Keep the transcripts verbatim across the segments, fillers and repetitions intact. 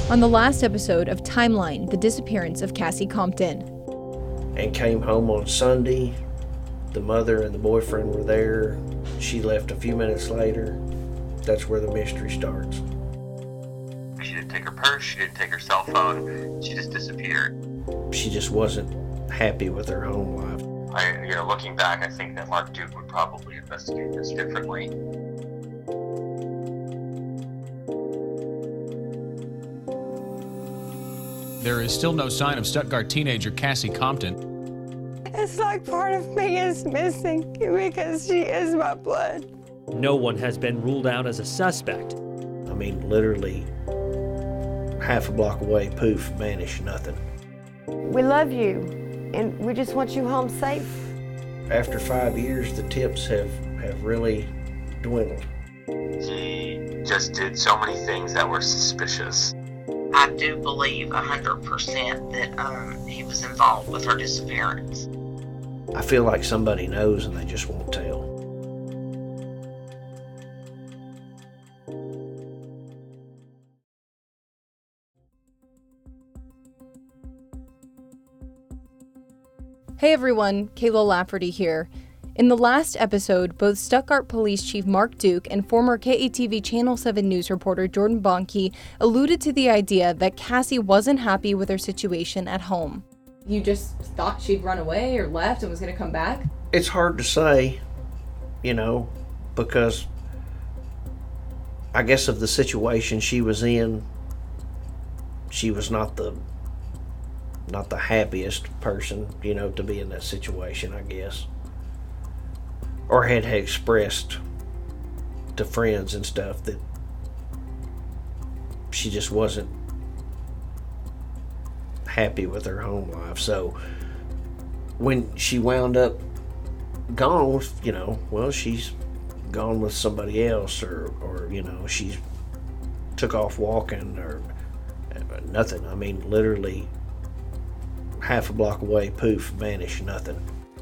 On the last episode of Timeline, the disappearance of Cassie Compton. And came home on Sunday. The mother and the boyfriend were there. She left a few minutes later. That's where the mystery starts. She didn't take her purse, she didn't take her cell phone, she just disappeared. She just wasn't happy with her home life. I, you know, looking back, I think that Mark Duke would probably investigate this differently. There is still no sign of Stuttgart teenager Cassie Compton. It's like part of me is missing because she is my blood. No one has been ruled out as a suspect. I mean, literally half a block away, poof, vanished, nothing. We love you, and we just want you home safe. After five years, the tips have, have really dwindled. He just did so many things that were suspicious. I do believe one hundred percent that um, he was involved with her disappearance. I feel like somebody knows and they just won't tell. Hey everyone, Kayla Lafferty here. In the last episode, both Stuttgart Police Chief Mark Duke and former K A T V Channel seven News reporter Jordan Bonke alluded to the idea that Cassie wasn't happy with her situation at home. You just thought she'd run away or left and was going to come back? It's hard to say, you know, because I guess of the situation she was in, she was not the not the happiest person, you know, to be in that situation, I guess. Or had expressed to friends and stuff that she just wasn't happy with her home life. So when she wound up gone, you know, well, she's gone with somebody else, or, or you know, she's took off walking, or nothing. I mean, literally half a block away, poof, vanished, nothing.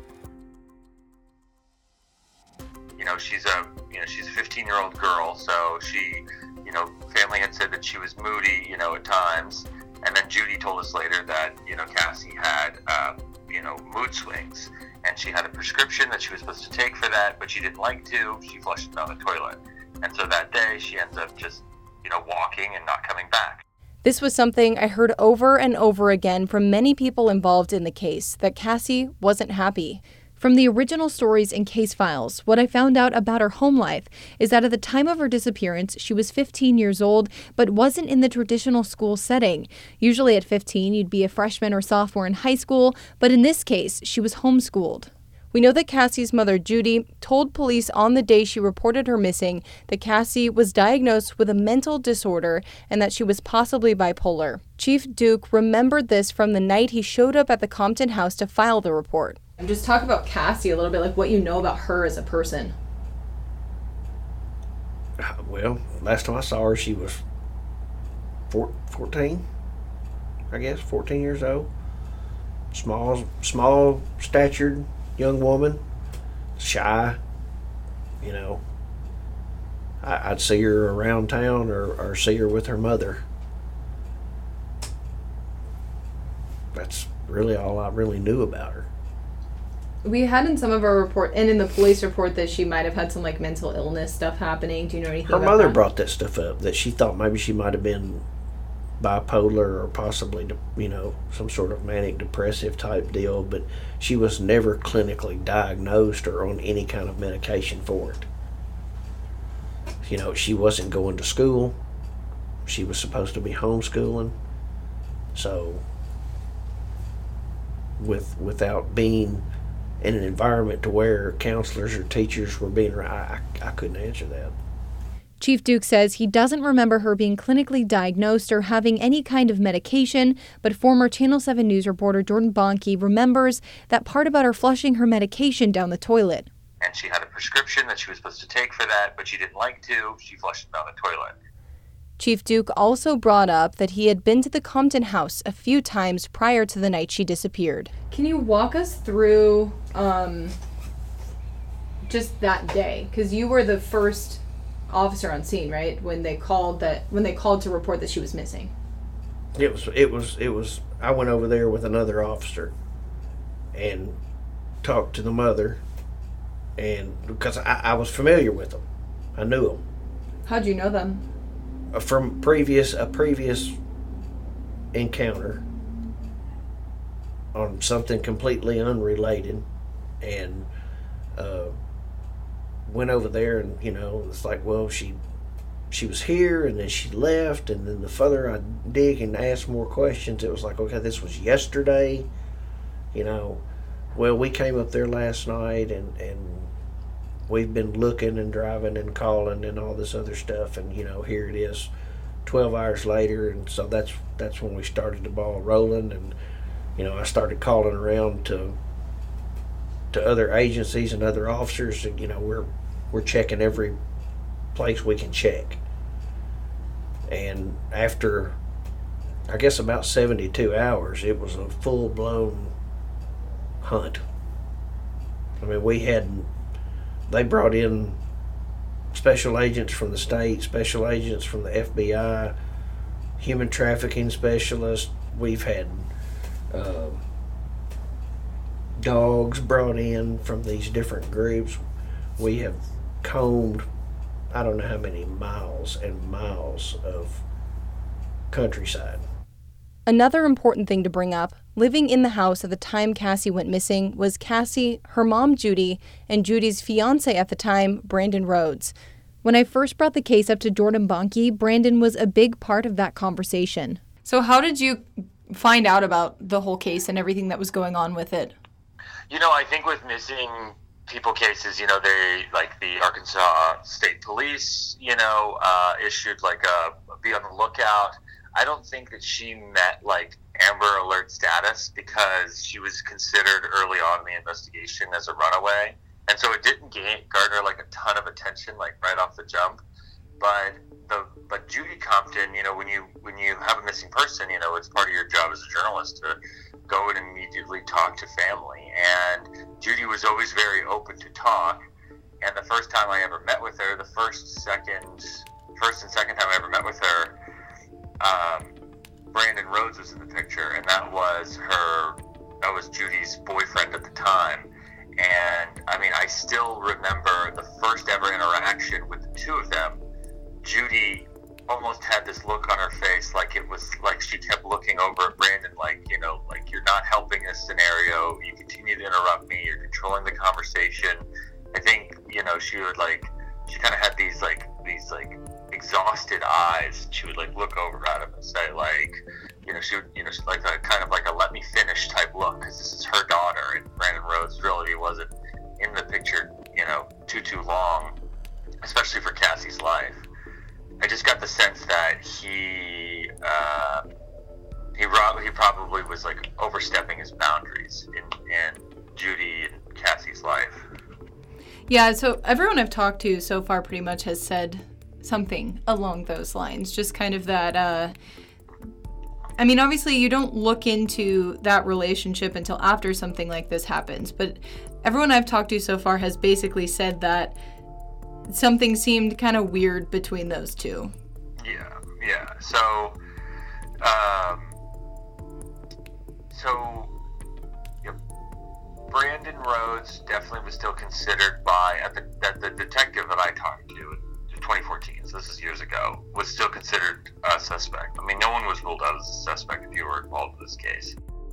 You know, she's a, you know, she's a fifteen-year-old girl, so she, you know, family had said that she was moody, you know, at times. And then Judy told us later that, you know, Cassie had, uh, you know, mood swings. And she had a prescription that she was supposed to take for that, but she didn't like to. She flushed it down the toilet. And so that day, she ends up just, you know, walking and not coming back. This was something I heard over and over again from many people involved in the case, that Cassie wasn't happy. From the original stories and case files, what I found out about her home life is that at the time of her disappearance, she was fifteen years old, but wasn't in the traditional school setting. Usually at fifteen, you'd be a freshman or sophomore in high school, but in this case, she was homeschooled. We know that Cassie's mother, Judy, told police on the day she reported her missing that Cassie was diagnosed with a mental disorder and that she was possibly bipolar. Chief Duke remembered this from the night he showed up at the Compton house to file the report. Just talk about Cassie a little bit, like what you know about her as a person. Well, last time I saw her, she was four, fourteen, I guess, fourteen years old. Small, small statured young woman, shy, you know. I, I'd see her around town, or, or see her with her mother. That's really all I really knew about her. We had in some of our report, and in the police report, that she might have had some like mental illness stuff happening. Do you know anything her about that? Her mother brought that stuff up, that she thought maybe she might have been bipolar, or possibly, you know, some sort of manic depressive type deal, but she was never clinically diagnosed or on any kind of medication for it. You know, she wasn't going to school. She was supposed to be homeschooling. So with without being in an environment to where counselors or teachers were being, I, I couldn't answer that. Chief Duke says he doesn't remember her being clinically diagnosed or having any kind of medication, but former Channel seven News reporter Jordan Bonke remembers that part about her flushing her medication down the toilet. And she had a prescription that she was supposed to take for that, but she didn't like to. She flushed it down the toilet. Chief Duke also brought up that he had been to the Compton house a few times prior to the night she disappeared. Can you walk us through um, just that day? Because you were the first officer on scene, right? When they called that, when they called to report that she was missing. It was, it was, it was, I went over there with another officer and talked to the mother, and because I, I was familiar with them. I knew them. How'd you know them? From previous, a previous encounter on something completely unrelated, and uh, went over there, and you know, it's like, well, she she was here, and then she left, and then the further I dig and ask more questions, it was like, okay, this was yesterday, you know. Well, we came up there last night, and and we've been looking and driving and calling and all this other stuff, and you know, here it is twelve hours later. And so that's that's when we started the ball rolling, and you know, I started calling around to to other agencies and other officers, and you know, we're we're checking every place we can check. And after, I guess, about seventy-two hours, it was a full-blown hunt. I mean, we had, they brought in special agents from the state, special agents from the F B I, human trafficking specialists. We've had uh, dogs brought in from these different groups. We have combed, I don't know how many miles and miles of countryside. Another important thing to bring up, living in the house at the time Cassie went missing was Cassie, her mom Judy, and Judy's fiance at the time, Brandon Rhodes. When I first brought the case up to Jordan Bonke, Brandon was a big part of that conversation. So how did you find out about the whole case and everything that was going on with it? You know, I think with missing people cases, you know, they, like the Arkansas State Police, you know, uh, issued like a be on the lookout. I don't think that she met like Amber Alert status because she was considered early on in the investigation as a runaway. And so it didn't gain, garner like a ton of attention, like right off the jump. But the but Judy Compton, you know, when you when you have a missing person, you know, it's part of your job as a journalist to go and immediately talk to family. And Judy was always very open to talk. And the first time I ever met with her, the first, second, first and second time I ever met with her, um, Brandon Rhodes was in the picture, and that was her. That was Judy's boyfriend at the time. And I mean, I still remember the first ever interaction with the two of them. Judy almost had this look on her face, like it was like she kept looking over at Brandon, like, you know, like, you're not helping this scenario. You continue to interrupt me. You're controlling the conversation. I think, you know, she would like, she kind of had these like, these like exhausted eyes. She would like look over at him and say like, you know, she would, you know, she's like a kind of like a let me finish type look, because this is her daughter, and Brandon Rhodes really wasn't in the picture, you know, too, too long, especially for Cassie's life. I just got the sense that he, uh, he, ro- he probably was like overstepping his boundaries in, in Judy and Cassie's life. Yeah, so everyone I've talked to so far pretty much has said something along those lines. Just kind of that, uh, I mean, obviously you don't look into that relationship until after something like this happens, but everyone I've talked to so far has basically said that something seemed kind of weird between those two. Yeah, yeah. So, um, so, yeah, Brandon Rhodes definitely was still considered by, at the, that the detective that I talked to in twenty fourteen, so this is years ago, was still considered a suspect. I mean, no one was ruled out as a suspect if you were involved in this case.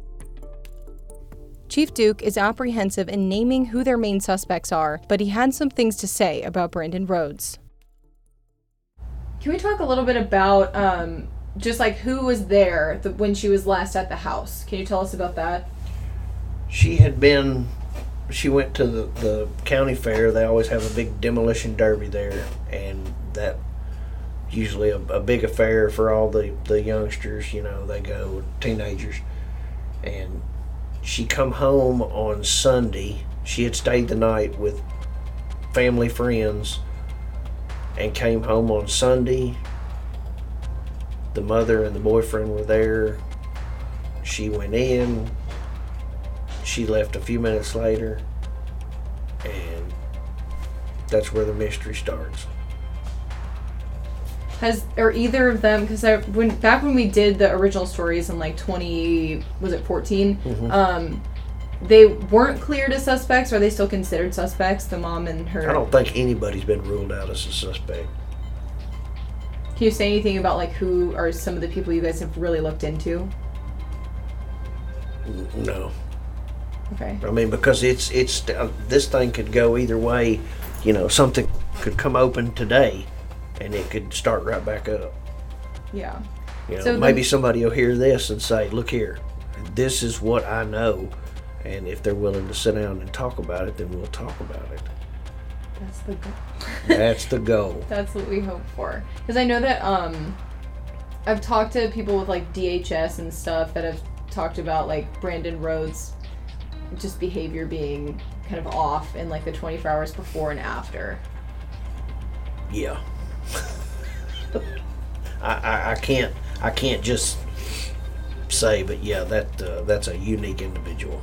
Chief Duke is apprehensive in naming who their main suspects are, but he had some things to say about Brandon Rhodes. Can we talk a little bit about um, just like who was there the, when she was last at the house? Can you tell us about that? She had been, she went to the, the county fair. They always have a big demolition derby there, and that usually a, a big affair for all the, the youngsters, you know, they go, teenagers. And she come home on Sunday. She had stayed the night with family friends and came home on Sunday. The mother and the boyfriend were there. She went in. She left a few minutes later, and that's where the mystery starts. Has, or either of them, because I, when, back when we did the original stories in like twenty, was it fourteen? Mm-hmm. Um, they weren't cleared as suspects. Are they still considered suspects, the mom and her? I don't think anybody's been ruled out as a suspect. Can you say anything about like who are some of the people you guys have really looked into? No. Okay. I mean, because it's it's uh, this thing could go either way. You know, something could come open today, and it could start right back up. Yeah. You know, so maybe the, somebody will hear this and say, "Look here, this is what I know," and if they're willing to sit down and talk about it, then we'll talk about it. That's the goal. That's the goal. That's what we hope for. Because I know that um, I've talked to people with like D H S and stuff that have talked about like Brandon Rhodes' just behavior being kind of off in like the twenty-four hours before and after. Yeah. I, I I can't I can't just say, but yeah, that uh, that's a unique individual.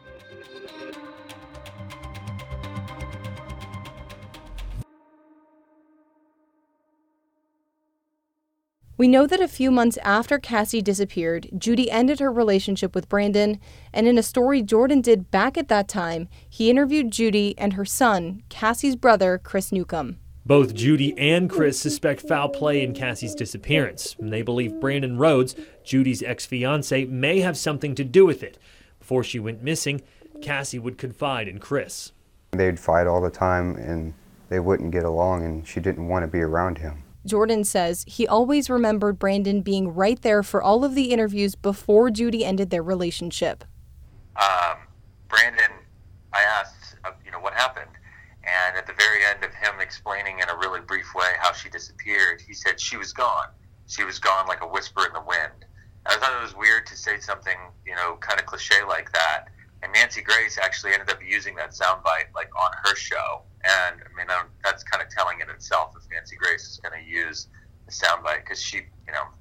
We know that a few months after Cassie disappeared, Judy ended her relationship with Brandon, and in a story Jordan did back at that time, he interviewed Judy and her son, Cassie's brother, Chris Newcomb. Both Judy and Chris suspect foul play in Cassie's disappearance, and they believe Brandon Rhodes, Judy's ex-fiancé, may have something to do with it. Before she went missing, Cassie would confide in Chris. They'd fight all the time, and they wouldn't get along, and she didn't want to be around him. Jordan says he always remembered Brandon being right there for all of the interviews before Judy ended their relationship. Um, Brandon, I asked, uh, you know, what happened? And at the very end of him explaining in a really brief way how she disappeared, he said she was gone. She was gone like a whisper in the wind. I thought it was weird to say something, you know, kind of cliche like that. And Nancy Grace actually ended up using that soundbite like on her show. And I mean, um, that's kind of telling in itself if Nancy Grace is going to use the soundbite, because she, you know,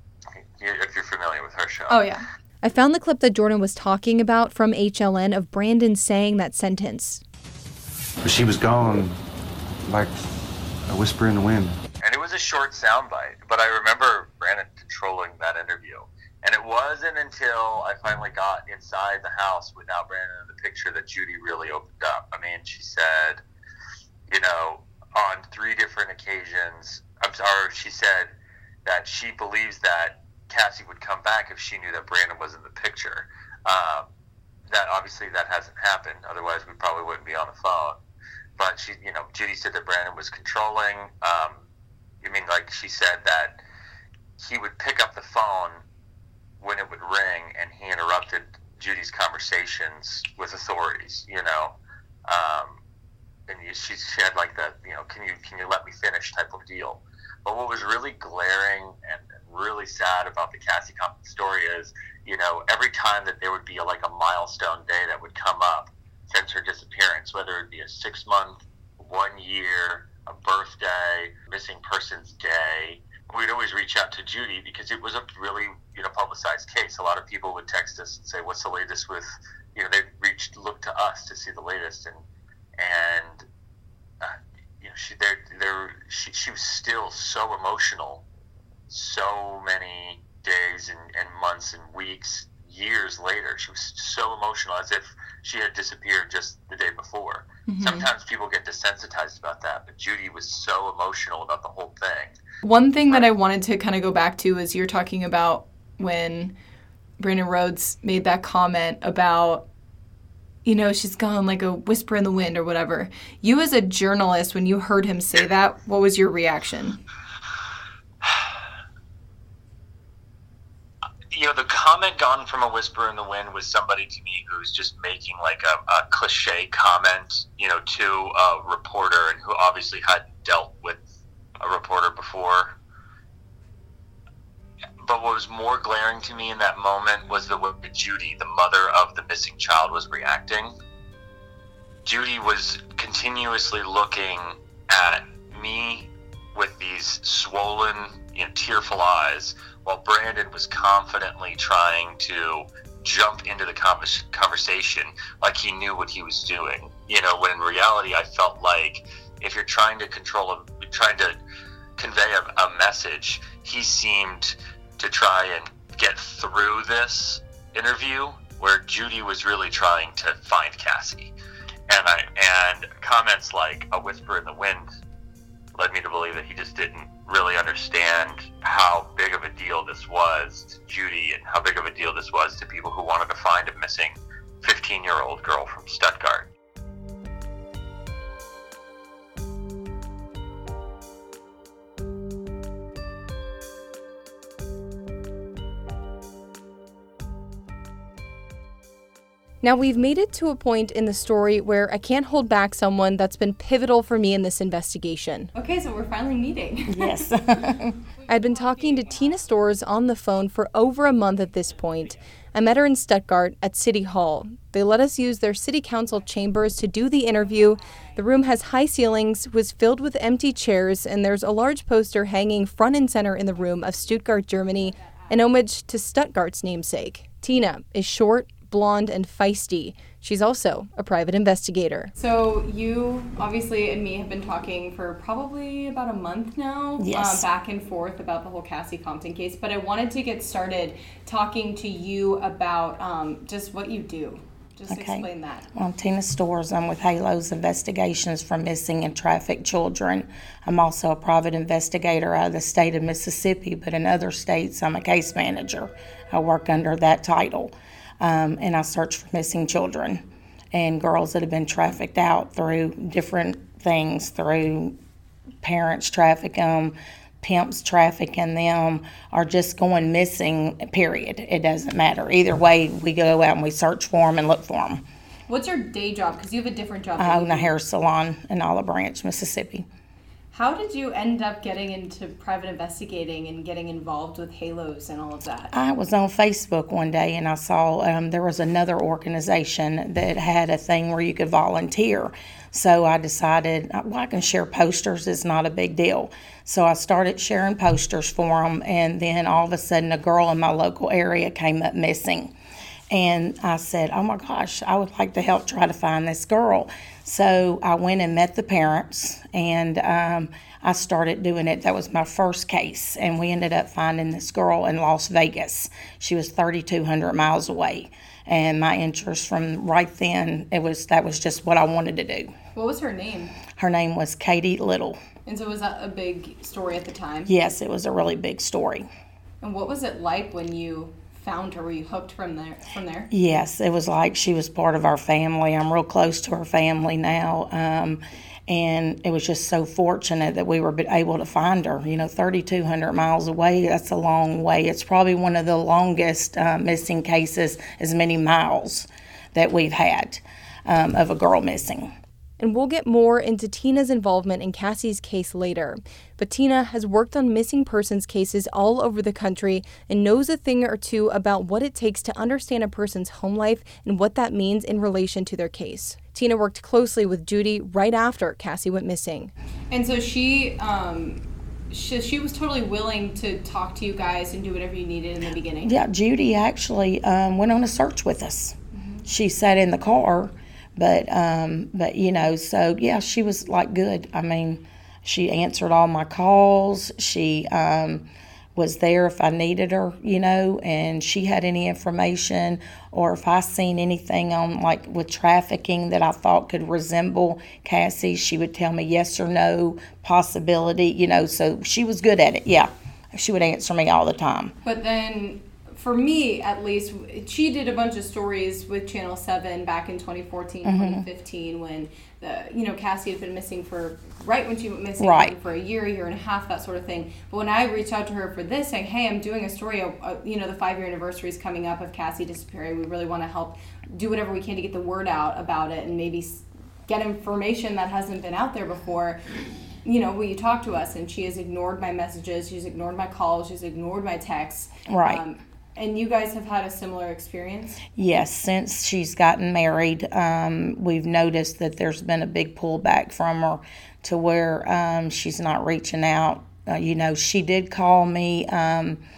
if you're familiar with her show. Oh, yeah. I found the clip that Jordan was talking about from H L N of Brandon saying that sentence. She was gone like a whisper in the wind. And it was a short soundbite, but I remember Brandon controlling that interview. And it wasn't until I finally got inside the house without Brandon in the picture that Judy really opened up. I mean, she said, you know, on three different occasions, I'm sorry, she said that she believes that Cassie would come back if she knew that Brandon was in the picture. Um, that obviously that hasn't happened. Otherwise, we probably wouldn't be on the phone. But she, you know, Judy said that Brandon was controlling. Um, I mean, like she said that he would pick up the phone when it would ring, and he interrupted Judy's conversations with authorities, you know. Um, and you, she, she had like the, you know, can you can you let me finish type of deal. But what was really glaring and, and really sad about the Cassie Compton story is, you know, every time that there would be a, like a milestone day that would come up since her disappearance, whether it be a six month, one year, a birthday, missing persons day, we'd always reach out to Judy because it was a really, you know, publicized case. A lot of people would text us and say, what's the latest with, you know, they reached, looked to us to see the latest. And, and, uh, you know, she, they're, they're, she, she was still so emotional so many days and, and months and weeks, years later. She was so emotional, as if she had disappeared just the day before. Mm-hmm. Sometimes people get desensitized about that, but Judy was so emotional about the whole thing. One thing that I wanted to kind of go back to is you're talking about when Brandon Rhodes made that comment about, you know, she's gone like a whisper in the wind or whatever. You as a journalist, when you heard him say that, what was your reaction? You know, the comment "gone from a whisper in the wind" was somebody to me who's just making like a, a cliche comment, you know, to a reporter, and who obviously hadn't dealt with a reporter before. But what was more glaring to me in that moment was the way Judy, the mother of the missing child, was reacting. Judy was continuously looking at me with these swollen, you know, tearful eyes, while Brandon was confidently trying to jump into the convers- conversation like he knew what he was doing. You know, when in reality, I felt like if you're trying to control, a, trying to convey a, a message, he seemed to try and get through this interview, where Judy was really trying to find Cassie. And I and comments like "a whisper in the wind" led me to believe that he just didn't really understand how big of a deal this was to Judy, and how big of a deal this was to people who wanted to find a missing fifteen-year-old girl from Stuttgart. Now, we've made it to a point in the story where I can't hold back someone that's been pivotal for me in this investigation. Okay, so we're finally meeting. Yes. I'd been talking to Tina Storrs on the phone for over a month at this point. I met her in Stuttgart at City Hall. They let us use their city council chambers to do the interview. The room has high ceilings, was filled with empty chairs, and there's a large poster hanging front and center in the room of Stuttgart, Germany, an homage to Stuttgart's namesake. Tina is short, blonde, and feisty. She's also a private investigator. So you, obviously, and me have been talking for probably about a month now, yes. uh, back and forth about the whole Cassie Compton case, but I wanted to get started talking to you about um, just what you do. Just okay. explain that. Well, I'm Tina Storrs. I'm with Halo's Investigations for Missing and Trafficked Children. I'm also a private investigator out of the state of Mississippi, but in other states, I'm a case manager. I work under that title. Um, and I search for missing children and girls that have been trafficked out through different things, through parents trafficking them, pimps trafficking them, or just going missing, period. It doesn't matter. Either way, we go out and we search for them and look for them. What's your day job? Because you have a different job. I own a hair salon in Olive Branch, Mississippi. How did you end up getting into private investigating and getting involved with Halos and all of that? I was on Facebook one day and I saw um, there was another organization that had a thing where you could volunteer. So I decided, well, I can share posters. It's not a big deal. So I started sharing posters for them, and then all of a sudden a girl in my local area came up missing. And I said, oh my gosh, I would like to help try to find this girl. So I went and met the parents, and um, I started doing it. That was my first case, and we ended up finding this girl in Las Vegas. She was thirty-two hundred miles away, and my interest from right then, it was that was just what I wanted to do. What was her name? Her name was Katie Little. And so was that a big story at the time? Yes, it was a really big story. And what was it like when you found her? Were you hooked from there? From there? Yes, it was like she was part of our family. I'm real close to her family now, um, and it was just so fortunate that we were able to find her. You know, thirty-two hundred miles away, that's a long way. It's probably one of the longest uh, missing cases, as many miles that we've had um, of a girl missing. And we'll get more into Tina's involvement in Cassie's case later. But Tina has worked on missing persons cases all over the country and knows a thing or two about what it takes to understand a person's home life and what that means in relation to their case. Tina worked closely with Judy right after Cassie went missing. And so she, um, she, she was totally willing to talk to you guys and do whatever you needed in the beginning. Yeah, Judy actually um, went on a search with us. Mm-hmm. She sat in the car. But, um, but you know, so, yeah, she was, like, good. I mean, she answered all my calls. She um, was there if I needed her, you know, and she had any information, or if I seen anything on, like, with trafficking that I thought could resemble Cassie, she would tell me yes or no, possibility, you know, so she was good at it, yeah. She would answer me all the time. But then, for me, at least, she did a bunch of stories with Channel seven back in twenty fourteen, mm-hmm. twenty fifteen, when the you know Cassie had been missing for right when she went missing right. for a year, a year and a half, that sort of thing. But when I reached out to her for this, saying, "Hey, I'm doing a story. Uh, you know, the five-year anniversary is coming up of Cassie disappearing. We really want to help do whatever we can to get the word out about it and maybe get information that hasn't been out there before." You know, will you talk to us? And she has ignored my messages. She's ignored my calls. She's ignored my texts. Right. Um, And you guys have had a similar experience? Yes, since she's gotten married, um, we've noticed that there's been a big pullback from her to where um, she's not reaching out. Uh, you know, she did call me um,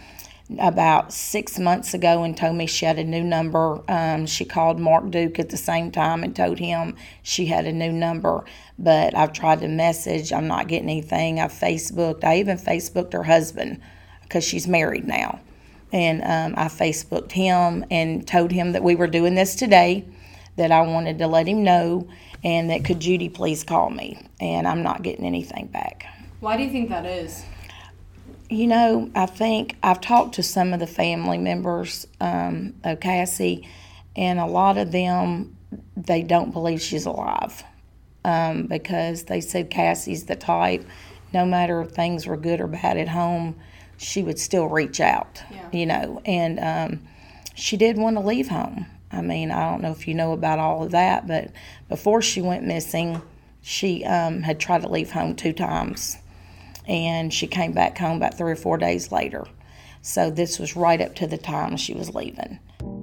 about six months ago and told me she had a new number. Um, she called Mark Duke at the same time and told him she had a new number. But I've tried to message. I'm not getting anything. I've Facebooked. I even Facebooked her husband because she's married now. And um, I Facebooked him and told him that we were doing this today, that I wanted to let him know, and that could Judy please call me. And I'm not getting anything back. Why do you think that is? You know, I think I've talked to some of the family members um, of Cassie, and a lot of them, they don't believe she's alive um, because they said Cassie's the type, no matter if things were good or bad at home, she would still reach out, yeah. you know, and um, she did want to leave home. I mean, I don't know if you know about all of that, but before she went missing, she um, had tried to leave home two times. And she came back home about three or four days later. So this was right up to the time she was leaving.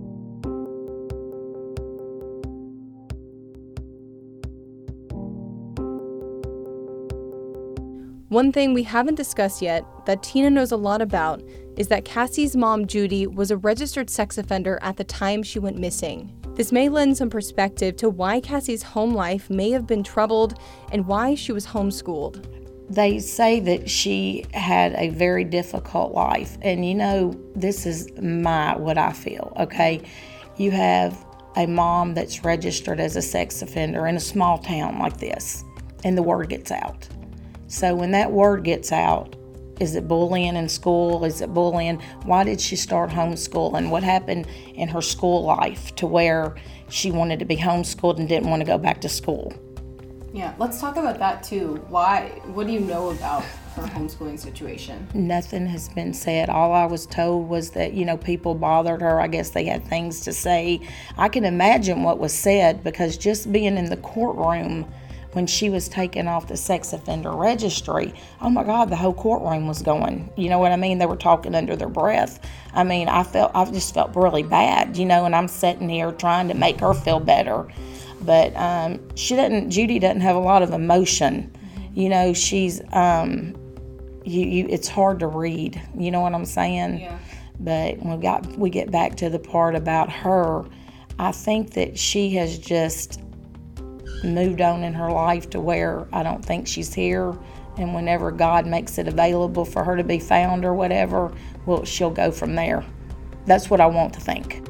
One thing we haven't discussed yet that Tina knows a lot about is that Cassie's mom, Judy, was a registered sex offender at the time she went missing. This may lend some perspective to why Cassie's home life may have been troubled and why she was homeschooled. They say that she had a very difficult life. And you know, this is my, what I feel, okay? You have a mom that's registered as a sex offender in a small town like this, and the word gets out. So when that word gets out, is it bullying in school? Is it bullying? Why did she start homeschooling? What happened in her school life to where she wanted to be homeschooled and didn't want to go back to school? Yeah, let's talk about that too. Why? What do you know about her homeschooling situation? Nothing has been said. All I was told was that, you know, people bothered her. I guess they had things to say. I can imagine what was said because just being in the courtroom when she was taken off the sex offender registry, oh my God, the whole courtroom was going. You know what I mean? They were talking under their breath. I mean, I felt, I just felt really bad, you know, and I'm sitting here trying to make her feel better. But um, she doesn't. Judy doesn't have a lot of emotion. You know, she's. Um, you, you. It's hard to read. You know what I'm saying? Yeah. But when we got we get back to the part about her, I think that she has just moved on in her life to where I don't think she's here. And whenever God makes it available for her to be found or whatever, well, she'll go from there. That's what I want to think.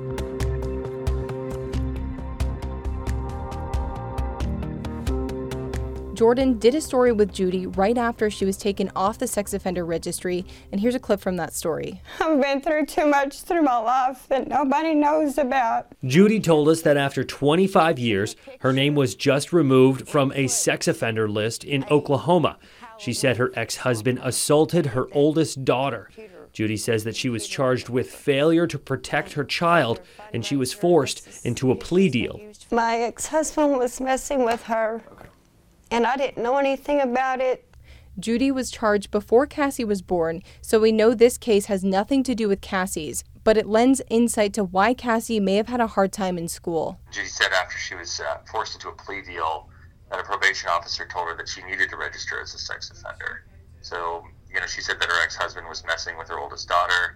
Jordan did a story with Judy right after she was taken off the sex offender registry, and here's a clip from that story. I've been through too much through my life that nobody knows about. Judy told us that after twenty-five years, her name was just removed from a sex offender list in Oklahoma. She said her ex-husband assaulted her oldest daughter. Judy says that she was charged with failure to protect her child, and she was forced into a plea deal. My ex-husband was messing with her, and I didn't know anything about it. Judy was charged before Cassie was born, so we know this case has nothing to do with Cassie's, but it lends insight to why Cassie may have had a hard time in school. Judy said after she was uh, forced into a plea deal that a probation officer told her that she needed to register as a sex offender. So, you know, she said that her ex-husband was messing with her oldest daughter,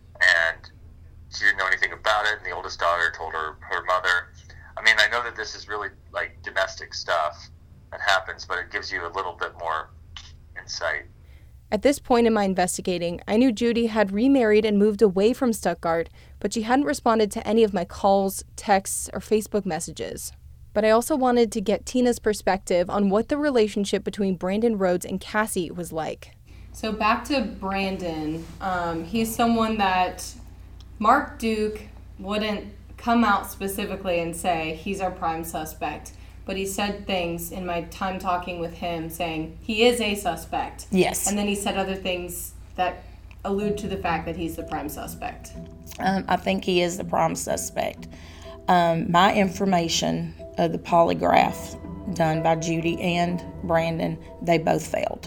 and she didn't know anything about it, and the oldest daughter told her, her mother. I mean, I know that this is really, like, domestic stuff that happens, but it gives you a little bit more insight. At this point in my investigating, I knew Judy had remarried and moved away from Stuttgart, but she hadn't responded to any of my calls, texts, or Facebook messages. But I also wanted to get Tina's perspective on what the relationship between Brandon Rhodes and Cassie was like. So back to Brandon. Um, he's someone that Mark Duke wouldn't come out specifically and say he's our prime suspect. But he said things in my time talking with him saying he is a suspect. Yes. And then he said other things that allude to the fact that he's the prime suspect. Um, I think he is the prime suspect. Um, my information of the polygraph done by Judy and Brandon, they both failed.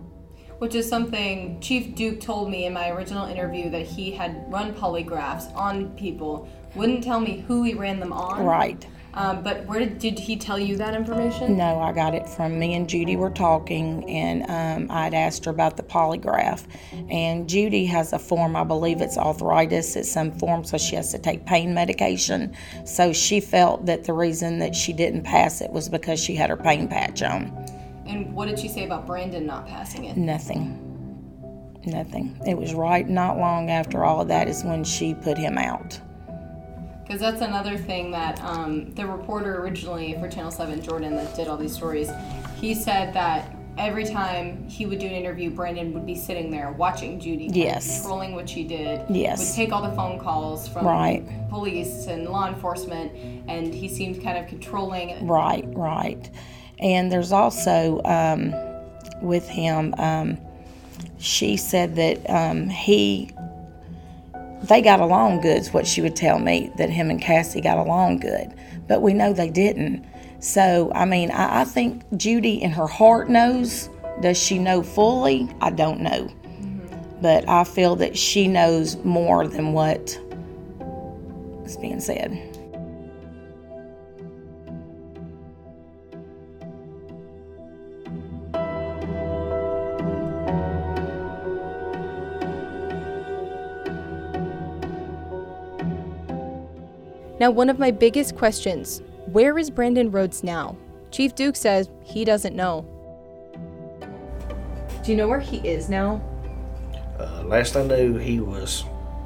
Which is something Chief Duke told me in my original interview, that he had run polygraphs on people, wouldn't tell me who he ran them on. Right. Um, but where did, did he tell you that information? No, I got it from me and Judy were talking, and um, I'd asked her about the polygraph. And Judy has a form, I believe it's arthritis, it's some form, so she has to take pain medication. So she felt that the reason that she didn't pass it was because she had her pain patch on. And what did she say about Brandon not passing it? Nothing. Nothing. It was right not long after all of that is when she put him out. Because that's another thing that um, the reporter originally for Channel seven, Jordan, that did all these stories, he said that every time he would do an interview, Brandon would be sitting there watching Judy, yes, controlling what she did, yes, would take all the phone calls from right. police and law enforcement, and he seemed kind of controlling. Right, right. And there's also, um, with him, um, she said that um, he... they got along good, is what she would tell me, that him and Cassie got along good. But we know they didn't. So, I mean, I, I think Judy in her heart knows. Does she know fully? I don't know. Mm-hmm. But I feel that she knows more than what is being said. Now, one of my biggest questions, where is Brandon Rhodes now? Chief Duke says he doesn't know. Do you know where he is now? Uh, last I knew, he was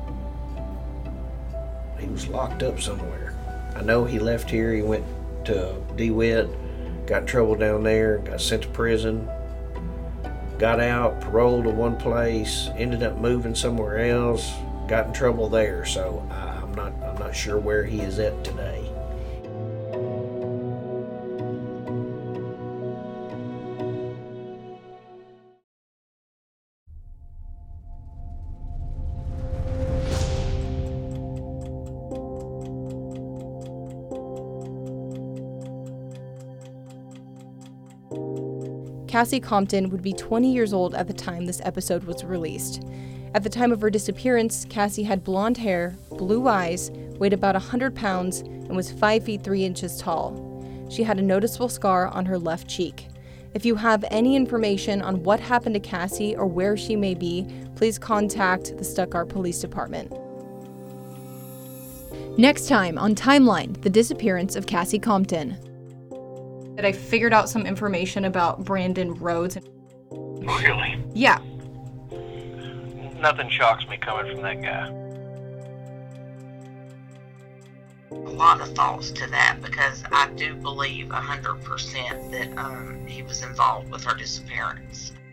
he was locked up somewhere. I know he left here. He went to DeWitt, got in trouble down there, got sent to prison, got out, paroled to one place, ended up moving somewhere else, got in trouble there. So I, I'm not I'm not sure where he is at today. Cassie Compton would be twenty years old at the time this episode was released. At the time of her disappearance, Cassie had blonde hair, blue eyes, weighed about one hundred pounds, and was five feet three inches tall. She had a noticeable scar on her left cheek. If you have any information on what happened to Cassie or where she may be, please contact the Stuttgart Police Department. Next time on Timeline, the disappearance of Cassie Compton. That I figured out some information about Brandon Rhodes. Really? Yeah. Nothing shocks me coming from that guy. A lot of thoughts to that, because I do believe one hundred percent that um, he was involved with her disappearance.